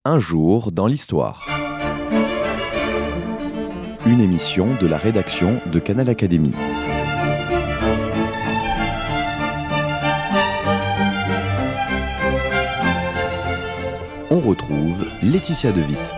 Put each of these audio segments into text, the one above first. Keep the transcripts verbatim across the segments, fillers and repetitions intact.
Un jour dans l'histoire. Une émission de la rédaction de Canal Académie. On retrouve Laetitia De Witt.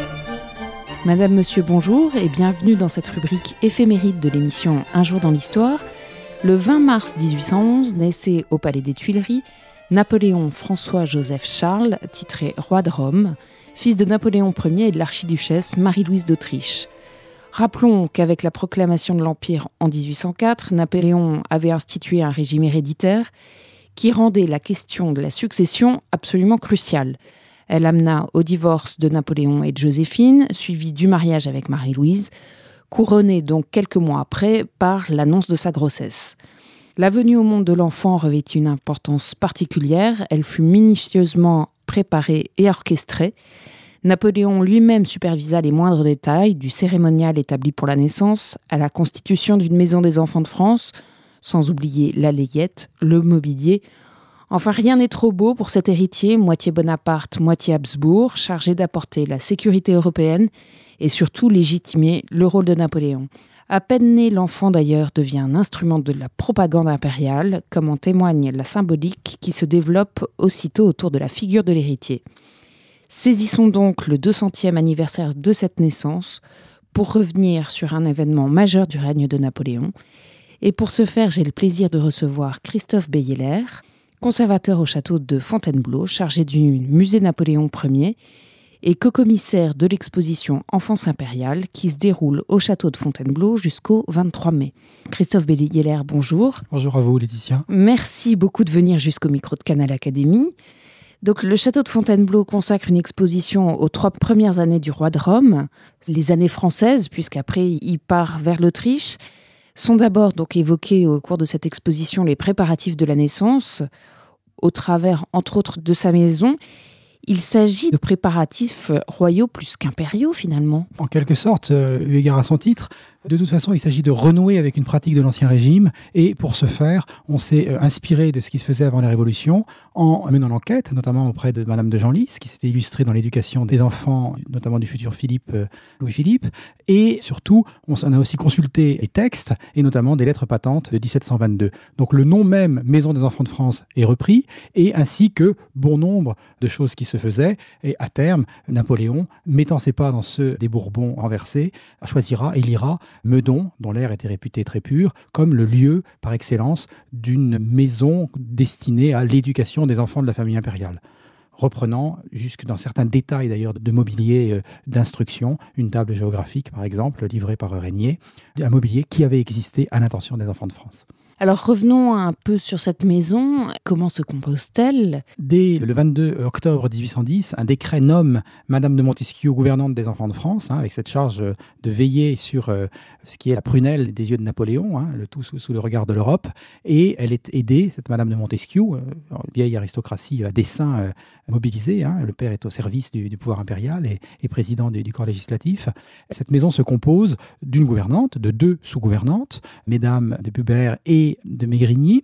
Madame, monsieur, bonjour et bienvenue dans cette rubrique éphéméride de l'émission Un jour dans l'histoire. Le vingt mars dix-huit cent onze, naissait au Palais des Tuileries Napoléon François-Joseph Charles, titré roi de Rome, fils de Napoléon Ier et de l'archiduchesse Marie-Louise d'Autriche. Rappelons qu'avec la proclamation de l'Empire en dix-huit cent quatre, Napoléon avait institué un régime héréditaire qui rendait la question de la succession absolument cruciale. Elle amena au divorce de Napoléon et de Joséphine, suivi du mariage avec Marie-Louise, couronné donc quelques mois après par l'annonce de sa grossesse. La venue au monde de l'enfant revêtit une importance particulière. Elle fut minutieusement préparée et orchestrée. Napoléon lui-même supervisa les moindres détails, du cérémonial établi pour la naissance à la constitution d'une maison des enfants de France, sans oublier la layette, le mobilier. Enfin, rien n'est trop beau pour cet héritier, moitié Bonaparte, moitié Habsbourg, chargé d'apporter la sécurité européenne et surtout légitimer le rôle de Napoléon. À peine né, l'enfant d'ailleurs devient un instrument de la propagande impériale, comme en témoigne la symbolique qui se développe aussitôt autour de la figure de l'héritier. Saisissons donc le deux centième anniversaire de cette naissance pour revenir sur un événement majeur du règne de Napoléon. Et pour ce faire, j'ai le plaisir de recevoir Christophe Beyeler, conservateur au château de Fontainebleau, chargé du musée Napoléon Ier, et co-commissaire de l'exposition Enfance impériale qui se déroule au château de Fontainebleau jusqu'au vingt-trois mai. Christophe Beyeler, bonjour. Bonjour à vous, Laetitia. Merci beaucoup de venir jusqu'au micro de Canal Académie. Donc, le château de Fontainebleau consacre une exposition aux trois premières années du roi de Rome. Les années françaises, puisqu'après il part vers l'Autriche, sont d'abord donc évoqués au cours de cette exposition les préparatifs de la naissance, au travers entre autres de sa maison. Il s'agit de préparatifs royaux plus qu'impériaux finalement. En quelque sorte, euh, eu égard à son titre, de toute façon, il s'agit de renouer avec une pratique de l'Ancien Régime et pour ce faire, on s'est euh, inspiré de ce qui se faisait avant la Révolution en menant l'enquête, notamment auprès de Madame de Genlis, qui s'était illustrée dans l'éducation des enfants, notamment du futur Philippe, euh, Louis-Philippe, et surtout, on, on a aussi consulté les textes et notamment des lettres patentes de dix-sept cent vingt-deux. Donc le nom même Maison des enfants de France est repris et ainsi que bon nombre de choses qui se faisaient et à terme, Napoléon, mettant ses pas dans ceux des Bourbons renversés, choisira, élira Meudon, dont l'air était réputé très pur, comme le lieu par excellence d'une maison destinée à l'éducation des enfants de la famille impériale. Reprenant, jusque dans certains détails d'ailleurs de mobilier euh, d'instruction, une table géographique par exemple, livrée par Régnier, un mobilier qui avait existé à l'intention des enfants de France. Alors revenons un peu sur cette maison. Comment se compose-t-elle ? Dès le vingt-deux octobre dix-huit cent dix, un décret nomme Madame de Montesquiou gouvernante des enfants de France, hein, avec cette charge de veiller sur euh, ce qui est la prunelle des yeux de Napoléon, hein, le tout sous, sous le regard de l'Europe. Et elle est aidée, cette Madame de Montesquiou, euh, vieille aristocratie à dessein euh, mobilisée. Hein, le père est au service du, du pouvoir impérial et, et président du, du corps législatif. Cette maison se compose d'une gouvernante, de deux sous-gouvernantes, Mesdames de Bubert et de Maigrigny,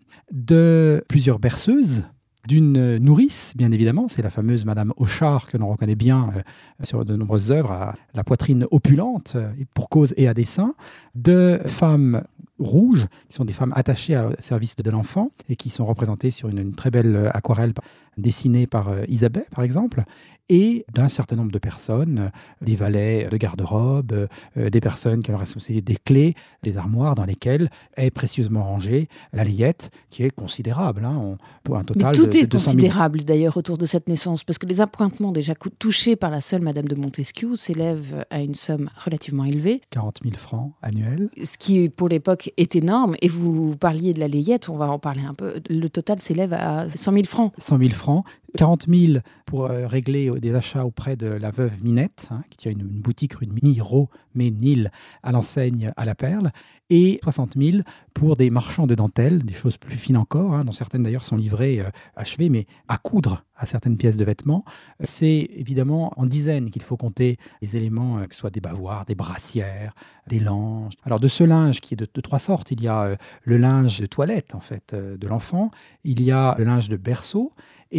de plusieurs berceuses, d'une nourrice, bien évidemment, c'est la fameuse Madame Auchard que l'on reconnaît bien euh, sur de nombreuses œuvres, à la poitrine opulente, euh, pour cause et à dessein, de femmes rouges, qui sont des femmes attachées au service de l'enfant et qui sont représentées sur une, une très belle aquarelle dessinée par euh, Isabelle, par exemple, et d'un certain nombre de personnes, euh, des valets de garde-robe, euh, des personnes qui ont la responsabilité des clés, des armoires dans lesquelles est précieusement rangée la layette, qui est considérable. Hein, on, pour un total Mais tout de, est de deux cent mille considérable d'ailleurs autour de cette naissance, parce que les appointements déjà touchés par la seule Madame de Montesquiou s'élèvent à une somme relativement élevée. quarante mille francs annuels. Ce qui, pour l'époque, est énorme. Et vous parliez de la layette, on va en parler un peu. Le total s'élève à cent mille francs. cent mille francs. quarante mille pour euh, régler des achats auprès de la veuve Minette, hein, qui tient une, une boutique rue de Miro, Ménil, à l'enseigne à la Perle, et soixante mille pour des marchands de dentelle, des choses plus fines encore, hein, dont certaines d'ailleurs sont livrées euh, achevées, mais à coudre à certaines pièces de vêtements. C'est évidemment en dizaines qu'il faut compter les éléments, euh, que ce soit des bavoirs, des brassières, des langes. Alors de ce linge qui est de, de trois sortes, il y a euh, le linge de toilette en fait euh, de l'enfant, il y a le linge de berceau et le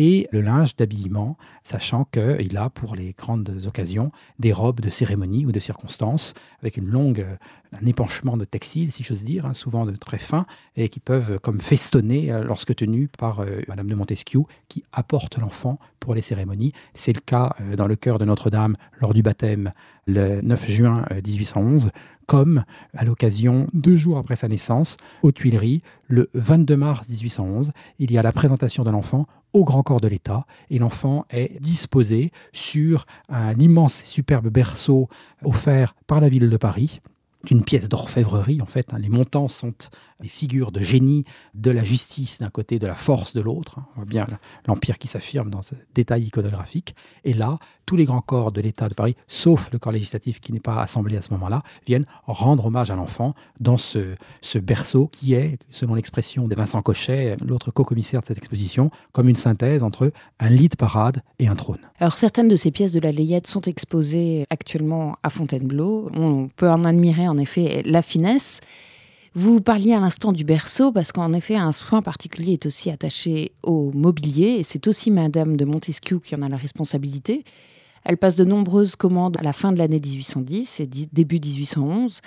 linge d'habillement, sachant qu'il a pour les grandes occasions des robes de cérémonie ou de circonstance avec une longue, un épanchement de textile, si j'ose dire, hein, souvent de très fin, et qui peuvent comme festonner euh, lorsque tenus par euh, Madame de Montesquiou, qui apporte l'enfant pour les cérémonies. C'est le cas euh, dans le chœur de Notre-Dame lors du baptême le neuf juin dix-huit cent onze, comme à l'occasion, deux jours après sa naissance, aux Tuileries, le vingt-deux mars dix-huit cent onze, il y a la présentation de l'enfant au grand corps de l'État, et l'enfant est disposé sur un immense et superbe berceau offert par la ville de Paris, une pièce d'orfèvrerie en fait. Hein. Les montants sont des figures de génie de la justice d'un côté, de la force de l'autre. Hein. On voit bien l'Empire qui s'affirme dans ce détail iconographique. Et là, tous les grands corps de l'État de Paris, sauf le corps législatif qui n'est pas assemblé à ce moment-là, viennent rendre hommage à l'enfant dans ce, ce berceau qui est, selon l'expression de Vincent Cochet, l'autre co-commissaire de cette exposition, comme une synthèse entre un lit de parade et un trône. Alors certaines de ces pièces de la Layette sont exposées actuellement à Fontainebleau. On peut en admirer en effet la finesse. Vous parliez à l'instant du berceau parce qu'en effet un soin particulier est aussi attaché au mobilier et c'est aussi Madame de Montesquiou qui en a la responsabilité. Elle passe de nombreuses commandes à la fin de l'année dix-huit cent dix et début dix-huit cent onze.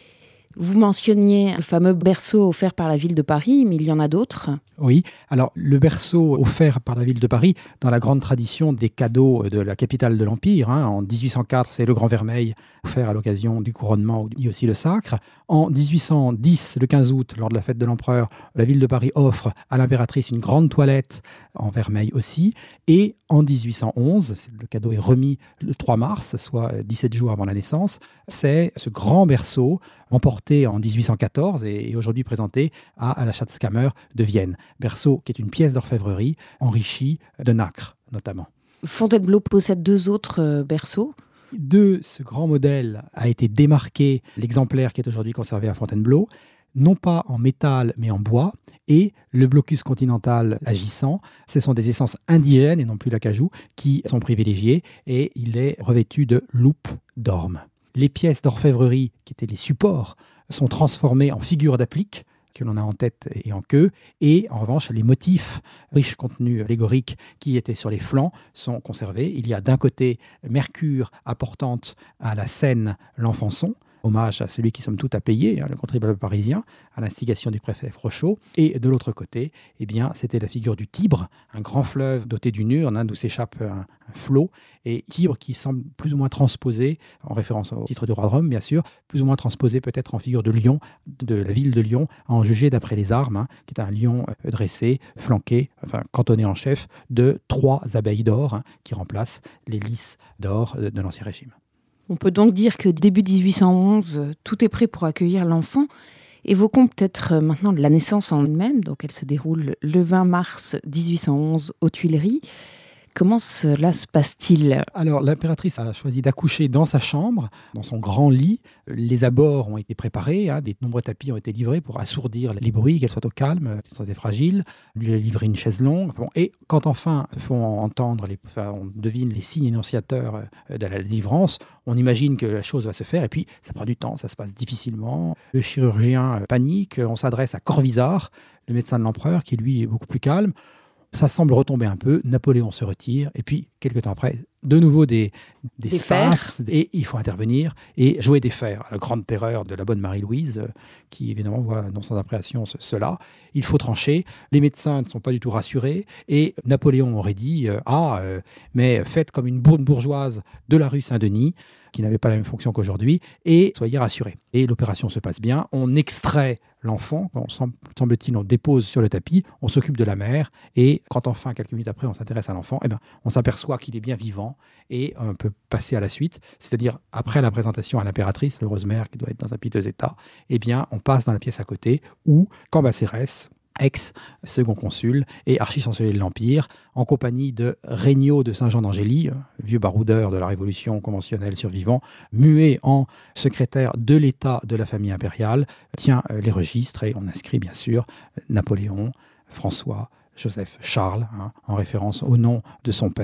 Vous mentionniez le fameux berceau offert par la ville de Paris, mais il y en a d'autres. Oui, alors le berceau offert par la ville de Paris, dans la grande tradition des cadeaux de la capitale de l'Empire, hein, en dix-huit cent quatre, c'est le Grand Vermeil, offert à l'occasion du couronnement, dit aussi le Sacre. En dix-huit cent dix, le quinze août, lors de la fête de l'Empereur, la ville de Paris offre à l'impératrice une grande toilette en vermeil aussi. Et en dix-huit cent onze, le cadeau est remis le trois mars, soit dix-sept jours avant la naissance, c'est ce grand berceau emporté en dix-huit cent quatorze et aujourd'hui présenté à, à la Schatzkammer de Vienne. Berceau qui est une pièce d'orfèvrerie enrichie de nacre notamment. Fontainebleau possède deux autres euh, berceaux. De ce grand modèle a été démarqué l'exemplaire qui est aujourd'hui conservé à Fontainebleau, non pas en métal mais en bois, et le blocus continental agissant, ce sont des essences indigènes et non plus l'acajou qui sont privilégiées, et il est revêtu de loupes d'orme. Les pièces d'orfèvrerie, qui étaient les supports, sont transformées en figures d'applique, que l'on a en tête et en queue, et en revanche, les motifs riches contenus allégoriques qui étaient sur les flancs sont conservés. Il y a d'un côté Mercure apportant à la scène l'enfançon, hommage à celui qui somme tout à payer, hein, le contribuable parisien, à l'instigation du préfet Frochot. Et de l'autre côté, eh bien, c'était la figure du Tibre, un grand fleuve doté d'une urne, hein, d'où s'échappe un, un flot, et Tibre qui semble plus ou moins transposé, en référence au titre du roi de Rome, bien sûr, plus ou moins transposé peut-être en figure de lion, de la ville de Lyon, à en juger d'après les armes, hein, qui est un lion euh, dressé, flanqué, enfin cantonné en chef, de trois abeilles d'or, hein, qui remplacent les lys d'or de, de l'Ancien Régime. On peut donc dire que début dix-huit cent onze, tout est prêt pour accueillir l'enfant. Évoquons peut-être maintenant la naissance en elle-même. Donc elle se déroule le vingt mars dix-huit cent onze aux Tuileries. Comment cela se passe-t-il ? Alors, l'impératrice a choisi d'accoucher dans sa chambre, dans son grand lit. Les abords ont été préparés, hein, des nombreux tapis ont été livrés pour assourdir les bruits, qu'elle soit au calme, qu'elle soit fragile. Lui a livré une chaise longue. Bon, et quand enfin font entendre, les, enfin, on devine les signes énonciateurs de la délivrance, on imagine que la chose va se faire. Et puis, ça prend du temps, ça se passe difficilement. Le chirurgien panique, on s'adresse à Corvisart, le médecin de l'empereur, qui lui est beaucoup plus calme. Ça semble retomber un peu, Napoléon se retire, et puis, quelques temps après, de nouveau des, des, des spasmes, et il faut intervenir et jouer des fers. La grande terreur de la bonne Marie-Louise, euh, qui évidemment voit non sans appréhension ce, cela. Il faut trancher, les médecins ne sont pas du tout rassurés, et Napoléon aurait dit euh, « Ah, euh, mais faites comme une bourne bourgeoise de la rue Saint-Denis », qui n'avait pas la même fonction qu'aujourd'hui, et soyez rassurés. Et l'opération se passe bien, on extrait l'enfant, on, semble-t-il, on dépose sur le tapis, on s'occupe de la mère, et quand enfin, quelques minutes après, on s'intéresse à l'enfant, eh ben, on s'aperçoit qu'il est bien vivant, et on peut passer à la suite, c'est-à-dire après la présentation à l'impératrice, l'heureuse mère qui doit être dans un piteux état, eh bien, on passe dans la pièce à côté, où Cambacérès, ex-second consul et archichancelier de l'Empire, en compagnie de Regnault de Saint-Jean d'Angély, vieux baroudeur de la Révolution conventionnelle survivant, muet en secrétaire de l'État de la famille impériale, tient les registres et on inscrit bien sûr Napoléon, François, Joseph, Charles, hein, en référence au nom de son père,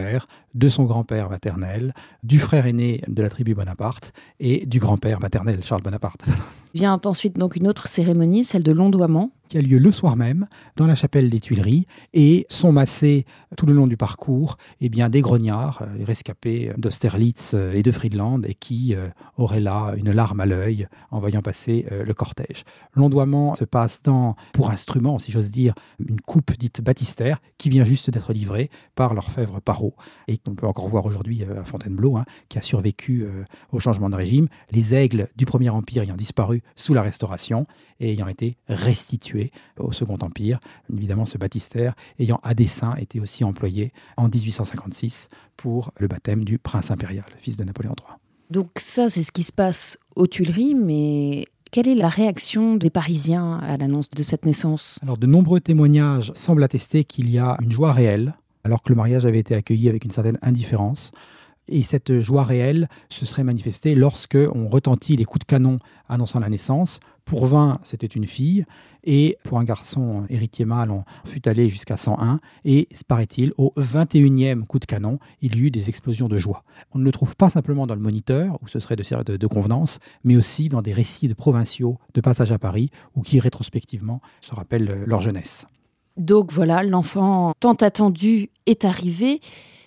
de son grand-père maternel, du frère aîné de la tribu Bonaparte et du grand-père maternel Charles Bonaparte. Vient ensuite donc une autre cérémonie, celle de l'ondoiement, qui a lieu le soir même dans la chapelle des Tuileries et sont massés tout le long du parcours eh bien, des grognards, les rescapés d'Austerlitz et de Friedland et qui euh, auraient là une larme à l'œil en voyant passer euh, le cortège. L'ondoiement se passe dans, pour instrument, si j'ose dire, une coupe dite baptistère qui vient juste d'être livrée par l'orfèvre Parrot et qu'on peut encore voir aujourd'hui à Fontainebleau, hein, qui a survécu euh, au changement de régime, les aigles du Premier Empire ayant disparu sous la Restauration et ayant été restitués au Second Empire. Évidemment, ce baptistère ayant à dessein été aussi employé en dix-huit cent cinquante-six pour le baptême du prince impérial, fils de Napoléon trois. Donc ça, c'est ce qui se passe aux Tuileries, mais quelle est la réaction des Parisiens à l'annonce de cette naissance ? Alors, de nombreux témoignages semblent attester qu'il y a une joie réelle, alors que le mariage avait été accueilli avec une certaine indifférence. Et cette joie réelle se serait manifestée lorsque on retentit les coups de canon annonçant la naissance. Pour vingt, c'était une fille, et pour un garçon héritier mâle, on fut allé jusqu'à cent un. Et, paraît-il, au vingt et unième coup de canon, il y eut des explosions de joie. On ne le trouve pas simplement dans le Moniteur, où ce serait de, de, de convenance, mais aussi dans des récits de provinciaux de passage à Paris, ou qui, rétrospectivement, se rappellent leur jeunesse. Donc voilà, l'enfant tant attendu est arrivé.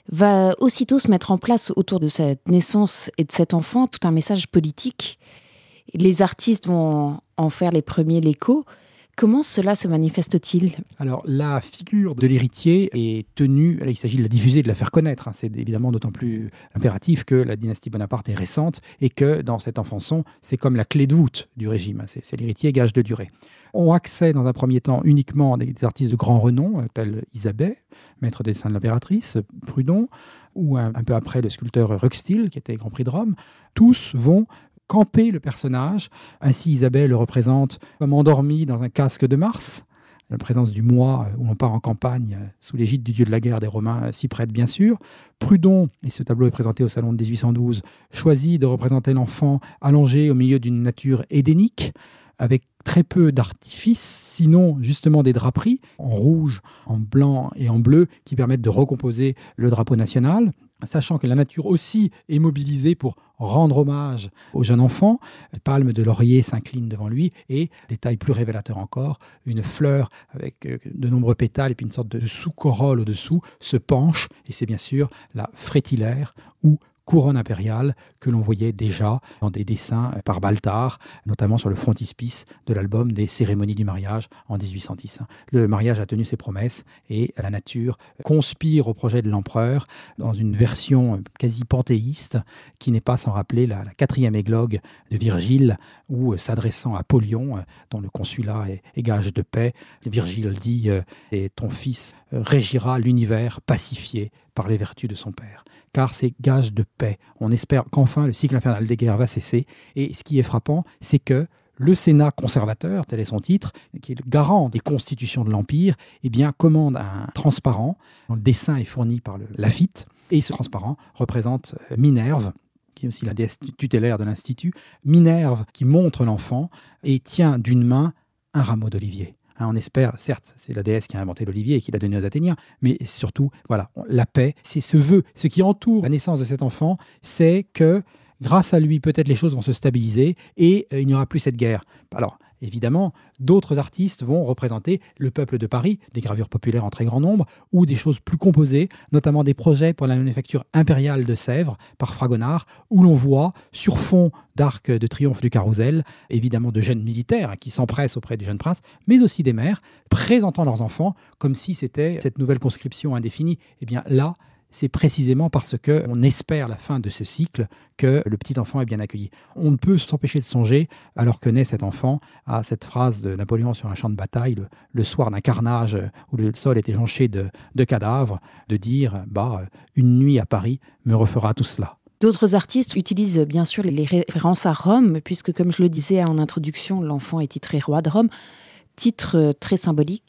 Va aussitôt se mettre en place autour de cette naissance et de cet enfant tout un message politique. Les artistes vont en faire les premiers l'écho. Comment cela se manifeste-t-il ? Alors, la figure de l'héritier est tenue, là, il s'agit de la diffuser, de la faire connaître. Hein. C'est évidemment d'autant plus impératif que la dynastie Bonaparte est récente et que dans cet enfant-son, c'est comme la clé de voûte du régime. C'est, c'est l'héritier gage de durée. On accède dans un premier temps uniquement des, des artistes de grand renom, tels Isabey, maître des dessins de l'impératrice, Prudhon, ou un, un peu après le sculpteur Ruxtil, qui était Grand Prix de Rome. Tous vont camper le personnage. Ainsi, Isabelle le représente comme endormi dans un casque de Mars. La présence du mois où l'on part en campagne sous l'égide du dieu de la guerre des Romains s'y prête bien sûr. Prudhon, et ce tableau est présenté au salon de dix-huit cent douze, choisit de représenter l'enfant allongé au milieu d'une nature édénique, avec très peu d'artifices, sinon justement des draperies en rouge, en blanc et en bleu qui permettent de recomposer le drapeau national, sachant que la nature aussi est mobilisée pour rendre hommage au jeune enfant. Les palmes de laurier s'inclinent devant lui et, détail plus révélateur encore, une fleur avec de nombreux pétales et puis une sorte de sous-corolle au-dessous se penche, et c'est bien sûr la frétillaire ou couronne impériale que l'on voyait déjà dans des dessins par Baltard, notamment sur le frontispice de l'album des cérémonies du mariage en dix-huit cent dix. Le mariage a tenu ses promesses et la nature conspire au projet de l'empereur dans une version quasi panthéiste qui n'est pas sans rappeler la, la quatrième églogue de Virgile où, s'adressant à Polion, dont le consulat est, est gage de paix, Virgile dit euh, « Et ton fils régira l'univers pacifié par les vertus de son père ». Car c'est gage de paix. On espère qu'enfin le cycle infernal des guerres va cesser. Et ce qui est frappant, c'est que le Sénat conservateur, tel est son titre, qui est le garant des constitutions de l'Empire, eh bien, commande un transparent dont le dessin est fourni par le Laffitte. Et ce transparent représente Minerve, qui est aussi la déesse tutélaire de l'Institut. Minerve qui montre l'enfant et tient d'une main un rameau d'olivier. Hein, on espère, certes, c'est la déesse qui a inventé l'olivier et qui l'a donné aux Athéniens, mais surtout, voilà, la paix, c'est ce vœu. Ce qui entoure la naissance de cet enfant, c'est que grâce à lui, peut-être les choses vont se stabiliser et euh, il n'y aura plus cette guerre. Alors, évidemment, d'autres artistes vont représenter le peuple de Paris, des gravures populaires en très grand nombre, ou des choses plus composées, notamment des projets pour la manufacture impériale de Sèvres par Fragonard, où l'on voit, sur fond d'arc de triomphe du carrousel, évidemment de jeunes militaires hein, qui s'empressent auprès du jeune prince, mais aussi des mères, présentant leurs enfants comme si c'était cette nouvelle conscription indéfinie. Eh bien là, c'est précisément parce qu'on espère la fin de ce cycle que le petit enfant est bien accueilli. On ne peut s'empêcher de songer, alors que naît cet enfant, à cette phrase de Napoléon sur un champ de bataille, le, le soir d'un carnage où le sol était jonché de, de cadavres, de dire bah, « une nuit à Paris me refera tout cela ». D'autres artistes utilisent bien sûr les références à Rome, puisque comme je le disais en introduction, l'enfant est titré roi de Rome, titre très symbolique.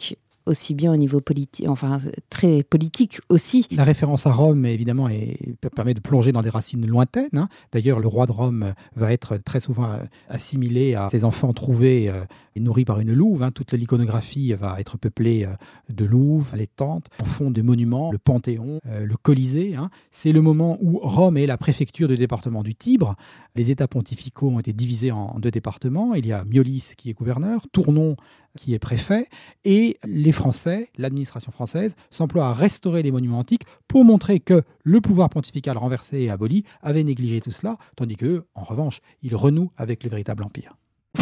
aussi bien au niveau politique, enfin très politique aussi. La référence à Rome, évidemment, est, permet de plonger dans des racines lointaines. Hein. D'ailleurs, le roi de Rome va être très souvent assimilé à ses enfants trouvés euh, et nourris par une louve. Hein. Toute l'iconographie va être peuplée euh, de louves, les tentes, en fond des monuments, le Panthéon, euh, le Colisée. Hein. C'est le moment où Rome est la préfecture du département du Tibre. Les États pontificaux ont été divisés en deux départements. Il y a Miolis qui est gouverneur, Tournon qui est préfet, et les Français, l'administration française, s'emploie à restaurer les monuments antiques pour montrer que le pouvoir pontifical renversé et aboli avait négligé tout cela, tandis qu'eux, en revanche, ils renouent avec le véritable empire.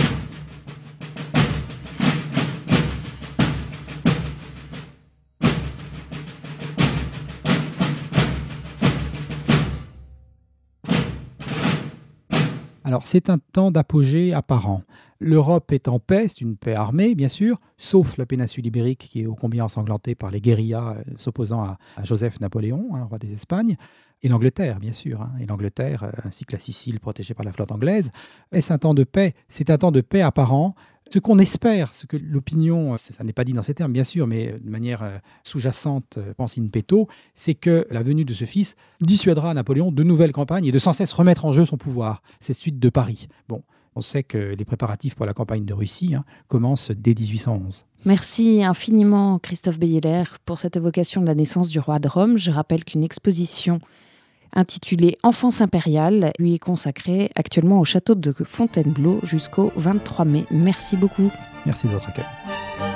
Alors, c'est un temps d'apogée apparent. L'Europe est en paix, c'est une paix armée, bien sûr, sauf la péninsule ibérique qui est ô combien ensanglantée par les guérillas euh, s'opposant à, à Joseph-Napoléon, hein, roi des Espagnes, et l'Angleterre, bien sûr, hein, et l'Angleterre, euh, ainsi que la Sicile protégée par la flotte anglaise. Est-ce un temps de paix ? C'est un temps de paix apparent. Ce qu'on espère, ce que l'opinion, ça n'est pas dit dans ces termes bien sûr, mais de manière sous-jacente, pense in petto, c'est que la venue de ce fils dissuadera Napoléon de nouvelles campagnes et de sans cesse remettre en jeu son pouvoir, cette suite de Paris. Bon, on sait que les préparatifs pour la campagne de Russie hein, commencent dès dix-huit cent onze. Merci infiniment Christophe Beyeler pour cette évocation de la naissance du roi de Rome. Je rappelle qu'une exposition intitulée Enfance impériale lui est consacrée actuellement au château de Fontainebleau jusqu'au vingt-trois mai. Merci beaucoup. Merci de votre accueil.